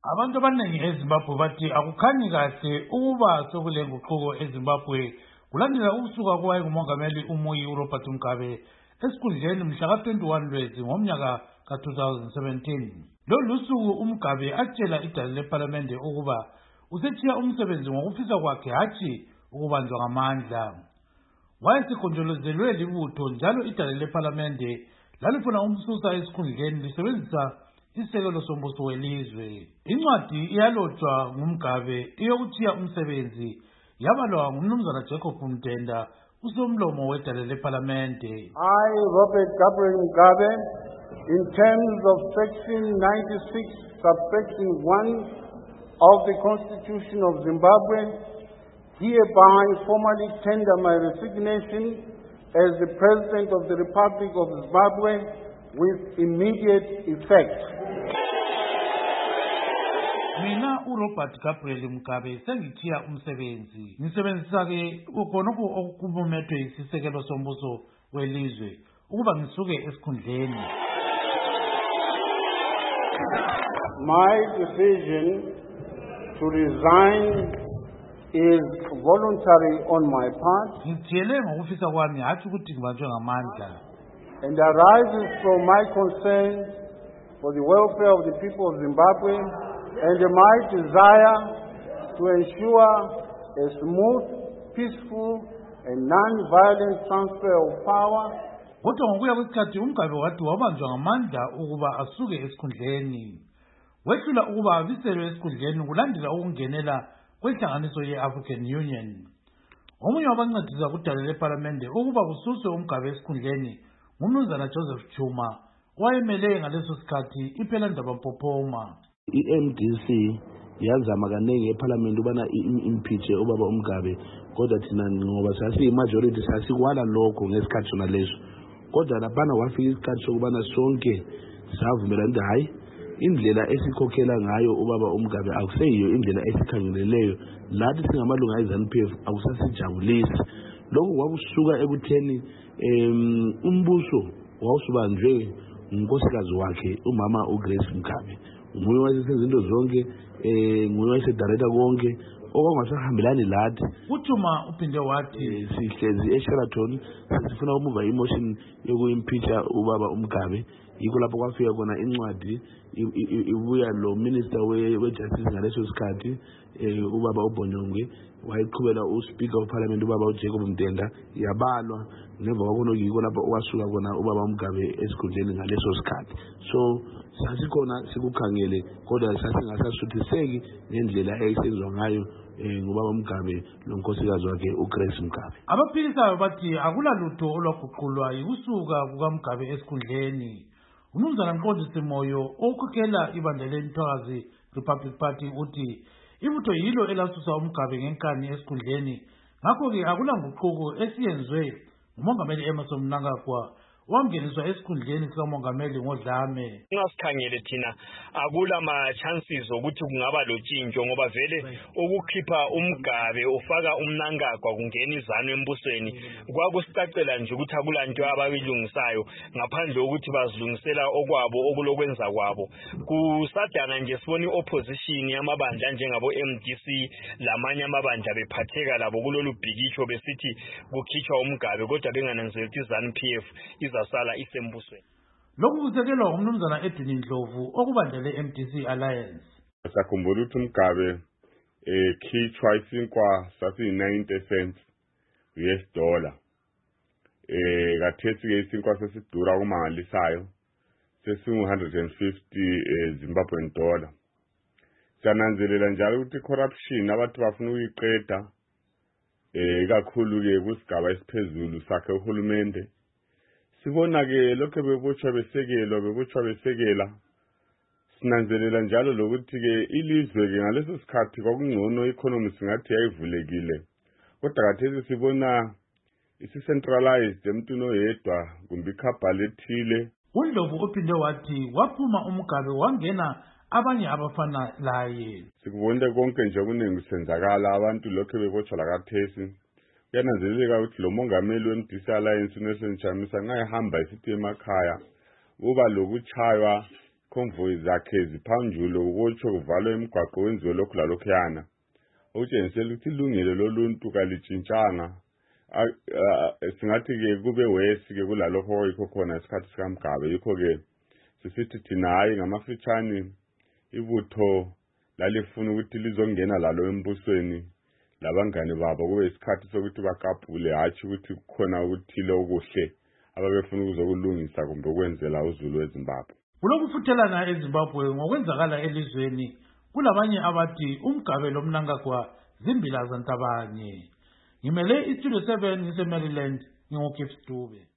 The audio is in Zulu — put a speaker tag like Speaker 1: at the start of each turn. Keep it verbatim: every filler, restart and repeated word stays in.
Speaker 1: Abantu abaningi eZimbabwe bathi akukhanyi kahle ukuba sokule nguquko eZimbabwe kulandela ukusuka kowayengumongameli uMuyi uRobert Mugabe esikhundleni mhla ka twenty-one Lwezi ngomnyaka ka two thousand seventeen. Lolu suku uMugabe atshela idale leParlamente ukuba usethiya umsebenzi ngokufisa kwakhe hatshi ukubanjwa ngamandla. Wayesekhonjolozelwe libutho njalo idale leParlamente lalifuna umsusa esikhundleni lisebenzisa isekelo sombuso welizwe. Incwadi iyalotshwa nguMugabe eyokuthiya umsebenzi yabalwa ngumnumzana Jacob Mdenda usomlomo wedale leParlamente.
Speaker 2: I, Robert Gabriel Mugabe, in terms of section ninety-six, subsection one of the Constitution of Zimbabwe, hereby formally tender my resignation as the President of the Republic of Zimbabwe with immediate effect.
Speaker 1: Mina uRobert Gabriel Mugabe sengithiya umsebenzi. Ngisebenzisa ke ukhonokho okubumethwe isisekelo sombuso welizwe ukuba ngisuke esikhundleni.
Speaker 2: My decision to resign is voluntary on my part.
Speaker 1: Ngithiyele ngokufisa kwami hatshi ukuthi ngibanjwe ngamandla.
Speaker 2: And arises from my concern for the welfare of the people of Zimbabwe and my desire to ensure a smooth, peaceful and non-violent transfer of power.
Speaker 1: Kodwa ngokuya kwesikhathi uMugabe wathi wabanjwa ngamandla ukuba asuke esikhundleni. Wehlula ukuba abiselwe esikhundleni kulandela ukungenela kwenhlanganiso ye-African Union. Omunye wabancedisa kudale leParlamente ukuba kususwe uMugabe esikhundleni ngumnumzana Joseph Chuma owayemele ngaleso sikhathi iPhelandaba Mpophoma.
Speaker 3: I-M D C yazama kaningi eParliament ubana impeach ubaba uMugabe, kodwa thina ngoba sasiyi-majority sasikwala lokho ngesikhathi sona leso. Kodwa laphana wafika isikhathi sokubana sonke savumelana ukuthi hayi, indlela esikhokhela ngayo ubaba uMugabe akuseyiyo indlela esikhangeleleyo, lathi singamalunga e-ZANU P F akusasijabulisi. Lokho kwakusuka ekutheni um umbuso wawusubanjwe ngunkosikazi wakhe umama uGrace Mugabe. Nguye wayesenza izinto zonke, eh nguye wayesedirect konke okwangasahambelani lathi.
Speaker 1: Uchuma uphinde wathi
Speaker 3: sihlezi eSheraton sifuna ukumuva imotion yokuimpeacha ubaba uMugabe. Yikho lapho kwafika khona incwadi ibuya lo minister we-justice ngaleso sikhathi ubaba uBonyongwe wayiqhubela uSpeaker of Parliament ubaba uJacob Mdenda, yabalwa ngemva kwakhona yikho lapho wasuka khona ubaba uMugabe esikhundleni ngaleso sikhathi. So sasikhona sikukhangele kodwa sasingasasuthiseki ngendlela eyayisenziwa ngayo ngubaba uMugabe lonkosikazi wakhe uGrace Mugabe.
Speaker 1: Abaphilisayo bathi akulalutho olwaguqulwa yikusuka kukaMugabe esikhundleni. Umnumzana Mqondisi Moyo okhokhela ibandla leNtwakazi Republic Party uthi ibutho yilo elasusa uMugabe ngenkani esikhundleni, ngakho-ke akulanguquko esiyenzwe ngumongameli Emmerson Mnangagwa wangeniswa esikhundleni sikamongameli ngoDlame.
Speaker 4: Ngasikhangele thina akula ma chances ukuthi kungaba lotshintsho ngoba vele ukukhipha uMugabe ufaka uMnangagwa kungena izanu embusweni kwakusicacela nje ukuthi akulanto abayilungisayo ngaphandle ukuthi bazilungisela okwabo okulokwenza kwabo. Kusadana nje sibona iopposition yamabandla njengabo M D C lamanye amabandla bephatheka labo kulolu bhikisho besithi kukhitshwa uMugabe kodwa bengananzeli ukuthi izanu P F zasala isembusweni.
Speaker 1: Lokhu kusekelwa umnumzana Edwin Ndlovu okubandle M D C Alliance.
Speaker 5: Sakhumbula ukuthi uMugabe ekhitshwa isinkwa sasi ninety cents U S dollar. Eh kathethi ke isinkwa sesidura kumangalisayo sesi one hundred fifty Zimbabwean dollar. Sananzelela njalo ukuthi corruption abantu bafuna ukuyiqeda eh kakhulu ke kusigaba esiphezulu sakhe uhulumende. Sibona ke lokho bebotshwa besekelo bebotshwa besekela sinanzelela njalo lokuthi ke ilizwe ke ngaleso sikhathi kwakungcono economy singathi yayivulekile, kodwa kathesi sibona isi centralized emntwini oyedwa kumbe ikhabhali ethile.
Speaker 1: uNdlovu uphinde wathi waphuma uMugabe wangena abanye abafana laye.
Speaker 5: Sikubonile konke nje kuningi senzakala abantu lokho bebotshwa lakathesi. Kuyananzeleleka ukuthi lo mongameli we-M D C Alliance uNelson Chamisa ngayihamba isithi emakhaya uba lokuchaywa convoy zakhe ziphanjulwe ukutsho kuvalwe imigwaqo wenziwe lokhu lalokhuyana okutshengisela ukuthi ilungile loluntu kalitshintshanga singathi-ke kube wesi-ke kulalokho yikho khona isikhathi sikaMgabe yikho-ke sisithi thina hayi ngamafitshane ibutho lalifuna ukuthi lizongena lalo embusweni labangane babo kube isikhathi sokuthi bakapule hatshi ukuthi kukhona ukuthile okuhle ababefuna ukuzokulungisa kumbe ukwenzela uZulu weZimbabwe.
Speaker 1: Kulokufuthelana eZimbabwe ngokwenzakala elizweni kulabanye abathi uMgabe loMnangagwa zimbila zantabanye. Ngimele iStudio seven ngise Maryland ngingokipstube.